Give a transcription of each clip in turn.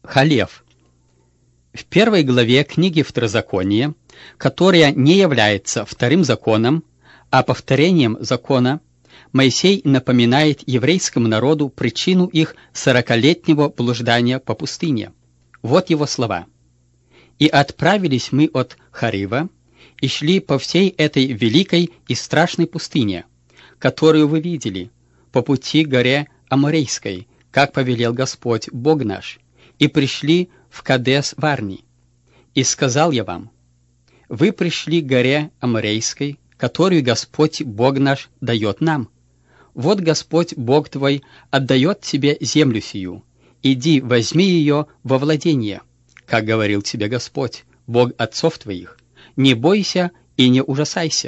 Халев. В первой главе книги Второзакония, которая не является вторым законом, а повторением закона, Моисей напоминает еврейскому народу причину их 40-летнего блуждания по пустыне. Вот его слова. «И отправились мы от Харива, и шли по всей этой великой и страшной пустыне, которую вы видели, по пути к горе Аморейской, как повелел Господь Бог наш, и пришли в Кадес-Варни. И сказал я вам, вы пришли к горе Аморейской, которую Господь Бог наш дает нам. Вот Господь Бог твой отдает тебе землю сию. Иди, возьми ее во владение, как говорил тебе Господь, Бог отцов твоих. Не бойся и не ужасайся.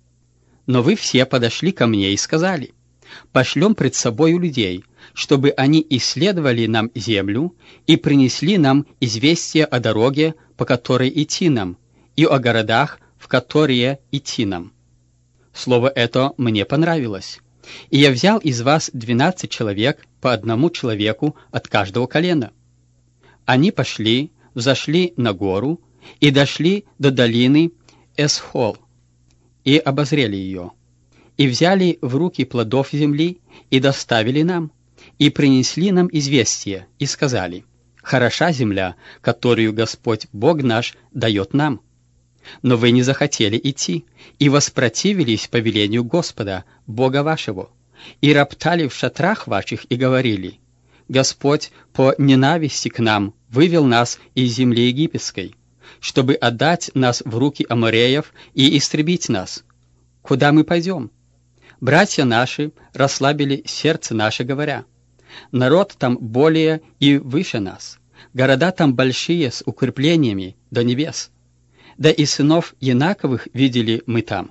Но вы все подошли ко мне и сказали, пошлем пред собою людей, чтобы они исследовали нам землю и принесли нам известие о дороге, по которой идти нам, и о городах, в которые идти нам. Слово это мне понравилось. И я взял из вас 12 человек, по одному человеку от каждого колена. Они пошли, взошли на гору и дошли до долины Эсхол, и обозрели ее, и взяли в руки плодов земли, и доставили нам, и принесли нам известие, и сказали, «Хороша земля, которую Господь Бог наш дает нам». Но вы не захотели идти, и воспротивились повелению Господа, Бога вашего, и роптали в шатрах ваших, и говорили, «Господь по ненависти к нам вывел нас из земли египетской, чтобы отдать нас в руки амореев и истребить нас. Куда мы пойдем? Братья наши расслабили сердце наше, говоря, народ там более и выше нас, города там большие с укреплениями до небес. Да и сынов Янаковых видели мы там.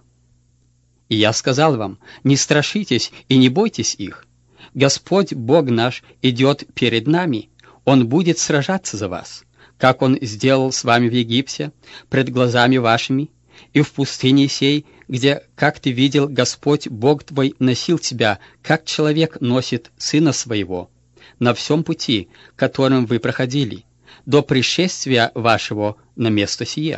И я сказал вам, не страшитесь и не бойтесь их. Господь Бог наш идет перед нами, Он будет сражаться за вас, как Он сделал с вами в Египте, пред глазами вашими, и в пустыне сей, где, как ты видел, Господь Бог твой носил тебя, как человек носит сына своего, на всем пути, которым вы проходили, до пришествия вашего на место сие.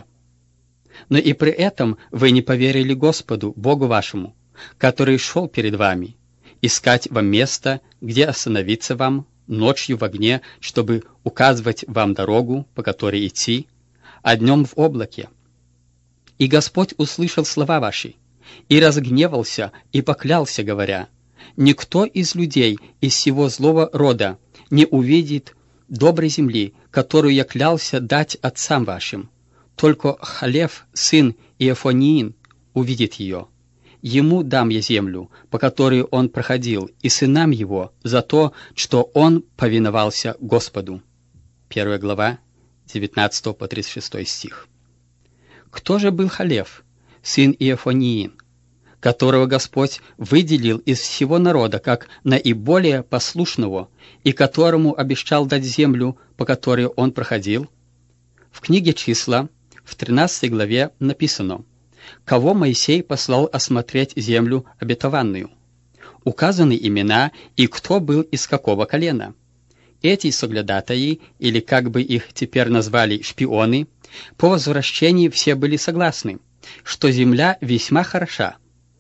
Но и при этом вы не поверили Господу, Богу вашему, который шел перед вами, искать вам место, где остановиться вам ночью в огне, чтобы указывать вам дорогу, по которой идти, а днем в облаке. И Господь услышал слова ваши, и разгневался, и поклялся, говоря, «Никто из людей из всего злого рода не увидит доброй земли, которую я клялся дать отцам вашим. Только Халев, сын Иефониин, увидит ее. Ему дам я землю, по которой он проходил, и сынам его, за то, что он повиновался Господу». 1 глава, 19 по 36 стих. Кто же был Халев, сын Иефониин, которого Господь выделил из всего народа как наиболее послушного и которому обещал дать землю, по которой он проходил? В книге «Числа» в 13 главе написано, кого Моисей послал осмотреть землю обетованную. Указаны имена и кто был из какого колена. Эти соглядатаи, или как бы их теперь назвали шпионы, по возвращении все были согласны, что земля весьма хороша.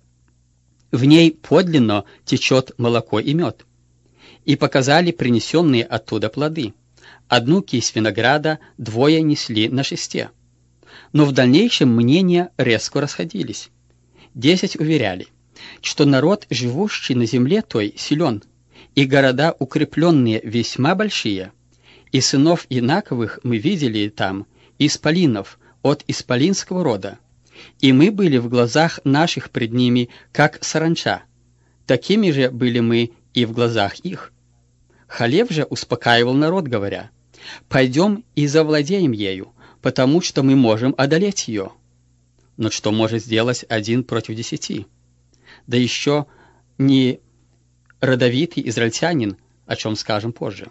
В ней подлинно течет молоко и мед. И показали принесенные оттуда плоды. Одну кисть винограда двое несли на шесте. Но в дальнейшем мнения резко расходились. 10 уверяли, что народ, живущий на земле той, силен, и города укрепленные весьма большие, и сынов Янаковых мы видели там, исполинов от исполинского рода, и мы были в глазах наших пред ними, как саранча, такими же были мы и в глазах их. Халев же успокаивал народ, говоря, «Пойдем и завладеем ею, потому что мы можем одолеть ее». Но что может сделать 1 против 10? Да еще не родовитый израильтянин, о чем скажем позже.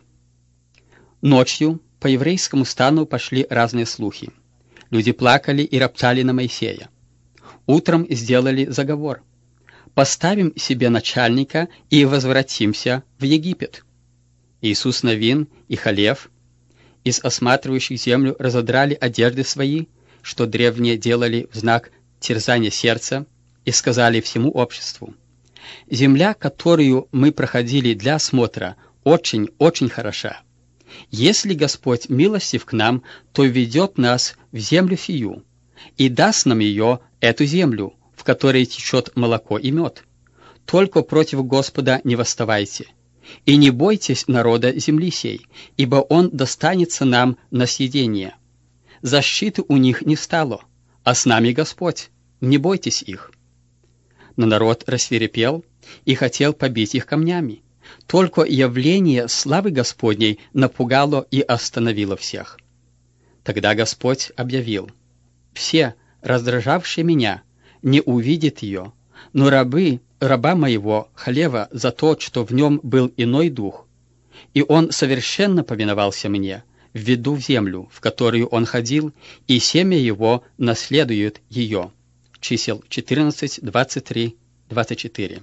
Ночью по еврейскому стану пошли разные слухи. Люди плакали и роптали на Моисея. Утром сделали заговор. «Поставим себе начальника и возвратимся в Египет». Иисус Навин и Халев из осматривающих землю разодрали одежды свои, что древние делали в знак терзания сердца, и сказали всему обществу: «Земля, которую мы проходили для осмотра, очень хороша. Если Господь милостив к нам, то ведет нас в землю сию и даст нам ее, эту землю, в которой течет молоко и мед. Только против Господа не восставайте, и не бойтесь народа земли сей, ибо он достанется нам на съедение. Защиты у них не стало, а с нами Господь, не бойтесь их». Но народ рассвирепел и хотел побить их камнями. Только явление славы Господней напугало и остановило всех. Тогда Господь объявил: «Все, раздражавшие меня, не увидят ее, но раба моего Халева за то, что в нем был иной дух, и он совершенно повиновался мне, введу в землю, в которую он ходил, и семя его наследует ее». Чисел 14, 23, 24.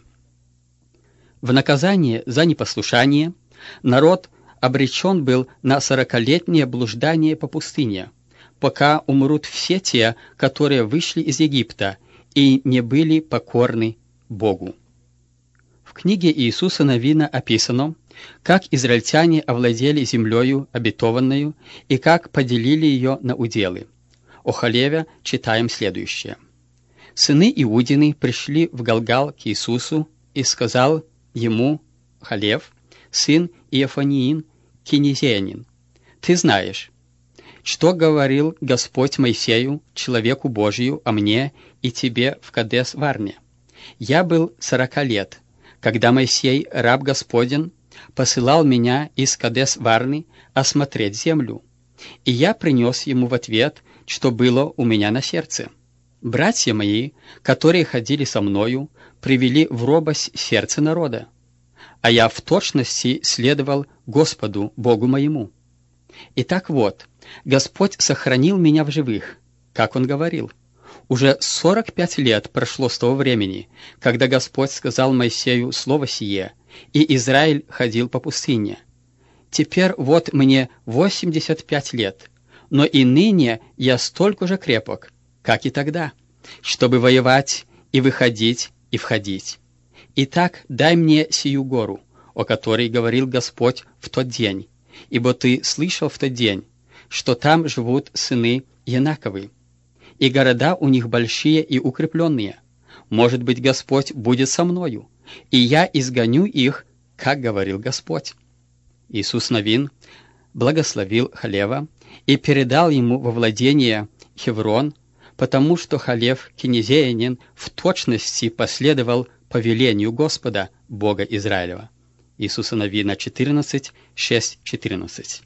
В наказание за непослушание народ обречен был на 40-летнее блуждание по пустыне, пока умрут все те, которые вышли из Египта и не были покорны Богу. В книге Иисуса Навина описано, как израильтяне овладели землею обетованную и как поделили ее на уделы. О Халеве читаем следующее. «Сыны Иудины пришли в Галгал к Иисусу, и сказал ему Халев, сын Иофаниин, кенезиянин: «Ты знаешь, что говорил Господь Моисею, человеку Божию, о мне и тебе в Кадес-Варне. Я был 40 лет, когда Моисей, раб Господень, посылал меня из Кадес-Варны осмотреть землю, и я принес ему в ответ, что было у меня на сердце. Братья мои, которые ходили со мною, привели в робость сердце народа, а я в точности следовал Господу, Богу моему. Итак вот, Господь сохранил меня в живых, как Он говорил. Уже 45 лет прошло с того времени, когда Господь сказал Моисею слово сие, и Израиль ходил по пустыне. Теперь вот мне 85 лет, но и ныне я столько же крепок, как и тогда, чтобы воевать и выходить и входить. Итак, дай мне сию гору, о которой говорил Господь в тот день, ибо ты слышал в тот день, что там живут сыны Янаковы, и города у них большие и укрепленные. Может быть, Господь будет со мною, и я изгоню их, как говорил Господь». Иисус Навин благословил Халева и передал ему во владение Хеврон, потому что Халев, кенезиянин, в точности последовал повелению Господа, Бога Израилева. Иисуса Навина 14, 6, 14.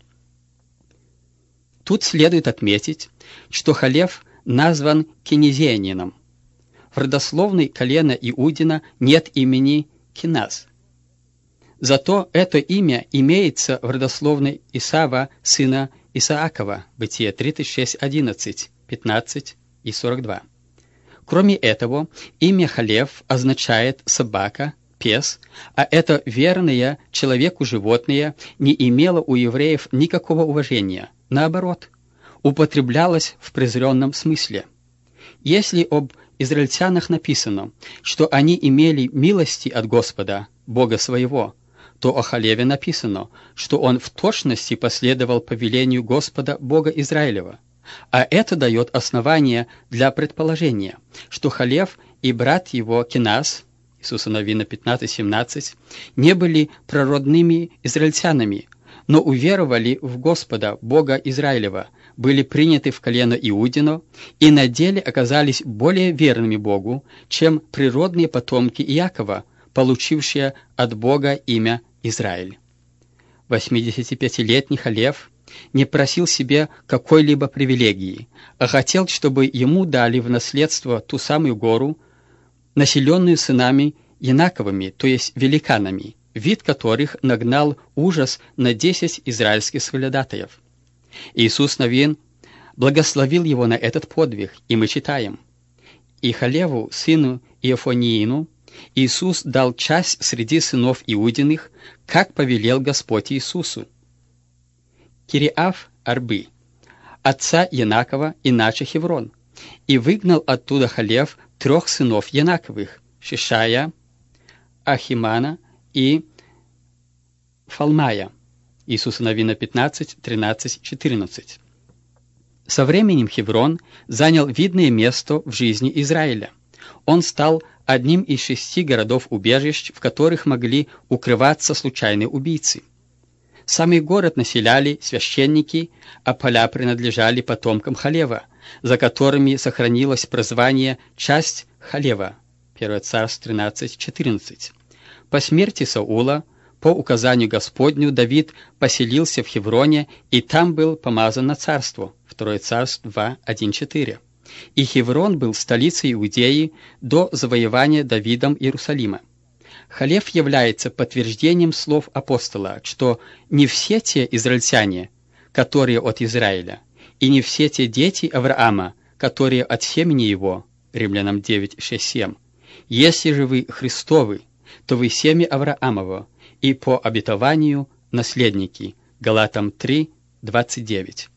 Тут следует отметить, что Халев назван кенезиянином. В родословной колена Иудина нет имени Киназ. Зато это имя имеется в родословной Исава, сына Исаакова, Бытие 36, 11, 15 и 42. Кроме этого, имя Халев означает «собака», «пес», а это верное человеку животное не имело у евреев никакого уважения, наоборот, употреблялось в презренном смысле. Если об израильтянах написано, что они имели милости от Господа, Бога своего, то о Халеве написано, что он в точности последовал повелению Господа, Бога Израилева. А это дает основание для предположения, что Халев и брат его Киназ, Иисуса Навина 15-17, не были прародными израильтянами, но уверовали в Господа, Бога Израилева, были приняты в колено Иудино и на деле оказались более верными Богу, чем природные потомки Иакова, получившие от Бога имя Израиль. 85-летний Халев не просил себе какой-либо привилегии, а хотел, чтобы ему дали в наследство ту самую гору, населенную сынами Янаковыми, то есть великанами, вид которых нагнал ужас на 10 израильских соглядатаев. Иисус Навин благословил его на этот подвиг, и мы читаем: «И Халеву, сыну Иофаниину, Иисус дал часть среди сынов Иудиных, как повелел Господь Иисусу». Кириав Арбы, отца Янакова, иначе Хеврон, и выгнал оттуда Халев 3 сынов Янаковых, Шишая, Ахимана и Фалмая. Иисуса Навина 15, 13, 14. Со временем Хеврон занял видное место в жизни Израиля. Он стал одним из 6 городов-убежищ, в которых могли укрываться случайные убийцы. Самый город населяли священники, а поля принадлежали потомкам Халева, за которыми сохранилось прозвание «часть Халева» 1 Царств 13, 14. По смерти Саула, по указанию Господню, Давид поселился в Хевроне и там был помазан на царство 2 Царств 2, 1, 4. И Хеврон был столицей Иудеи до завоевания Давидом Иерусалима. Халев является подтверждением слов апостола, что не все те израильтяне, которые от Израиля, и не все те дети Авраама, которые от семени его, Римлянам 9, 6, 7. Если же вы Христовы, то вы семя Авраамово, и по обетованию наследники. Галатам 3, 29.